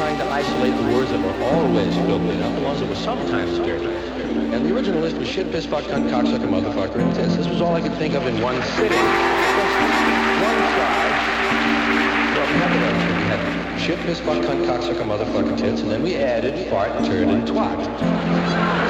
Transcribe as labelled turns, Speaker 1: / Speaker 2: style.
Speaker 1: trying to isolate the words that were always filthy, not the ones that were sometimes dirty. And the original list was shit, piss, fuck, cunt, cocksucker, motherfucker, and tits. This was all I could think of in one sitting. One side. Well, we had shit, piss, fuck, cunt, cocksucker, motherfucker, tits, and then we added fart, turd, and twat.